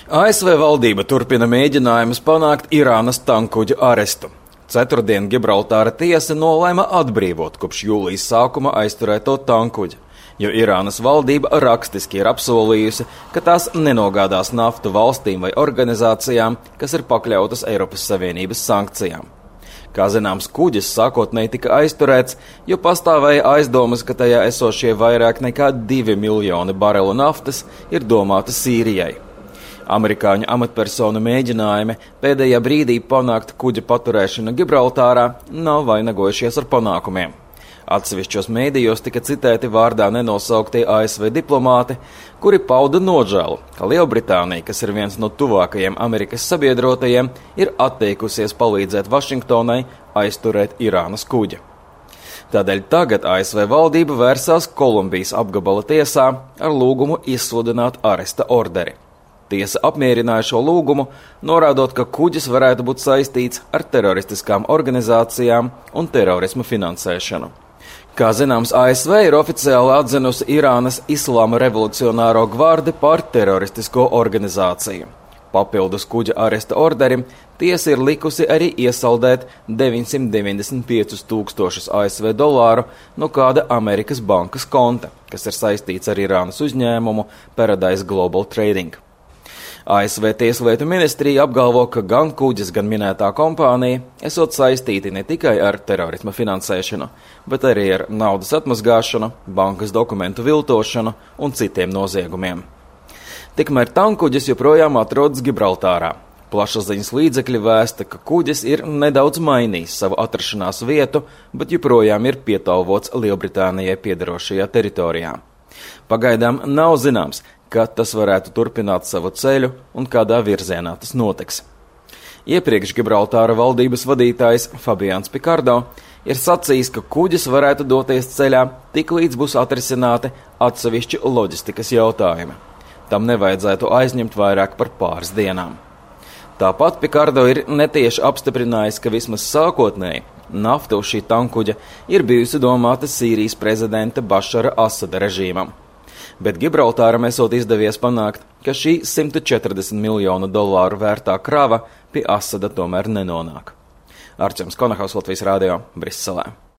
ASV valdība turpina mēģinājumus panākt Irānas tankuģu arestu. Ceturtdien Gibraltāra tiesa nolēma atbrīvot kopš jūlijas sākuma aizturēto tankuģi, jo Irānas valdība rakstiski ir apsolījusi, ka tās nenogādās naftu valstīm vai organizācijām, kas ir pakļautas Eiropas Savienības sankcijām. Kā zināms, kuģis sākotnēji tika aizturēts, jo pastāvēja aizdomas, ka tajā esošie vairāk nekā 2 miljoni barelu naftas ir domāti Sīrijai. Amerikāņu amatpersonu mēģinājumi pēdējā brīdī panākt kuģa paturēšanu Gibraltārā nav vainagojušies ar panākumiem. Atsevišķos mēdījos tika citēti vārdā nenosauktie ASV diplomāti, kuri pauda nožēlu, ka Lielbritānija, kas ir viens no tuvākajiem Amerikas sabiedrotajiem, ir atteikusies palīdzēt Vašingtonai aizturēt Irānas kuģi. Tādēļ tagad ASV valdība vērsās Kolumbijas apgabala tiesā ar lūgumu izsludināt aresta orderi. Tiesa apmierināja šo lūgumu, norādot, ka kuģis varētu būt saistīts ar teroristiskām organizācijām un terorismu finansēšanu. Kā zināms, ASV ir oficiāli atzinusi Irānas Islāma revolucionāro gvardi par teroristisko organizāciju. Papildus kuģa aresta orderim tiesa ir likusi arī iesaldēt 995 000 ASV dolāru no kāda Amerikas bankas konta, kas ir saistīts ar Irānas uzņēmumu Paradise Global Trading. ASV Tieslietu ministrija apgalvo, ka gan kuģis, gan minētā kompānija esot saistīti ne tikai ar terorisma finansēšanu, bet arī ar naudas atmazgāšanu, bankas dokumentu viltošanu un citiem noziegumiem. Tikmēr tankuģis joprojām atrodas Gibraltārā. Plašsaziņas līdzekļi vēsta, ka kuģis ir nedaudz mainījis savu atrašanās vietu, bet joprojām ir pietāvots Lielbritānijai piederošajā teritorijā. Pagaidām nav zināms, kad tas varētu turpināt savu ceļu un kādā virzienā tas notiks. Iepriekš Gibraltāra valdības vadītājs Fabians Picardo ir sacījis, ka kuģis varētu doties ceļā tik līdz būs atrisināti atsevišķi loģistikas jautājumi. Tam nevajadzētu aizņemt vairāk par pāris dienām. Tāpat Picardo ir netieši apstiprinājis, ka vismaz sākotnēji nafta uz šī tankuģa ir bijusi domāta Sīrijas prezidenta Bašara Asada režīmam. Bet Gibraltāram esot izdevies panākt, ka šī $140 miljonu vērtā krava pie Asada tomēr nenonāk. Arčuns Konahaus, Latvijas radio, Briselē.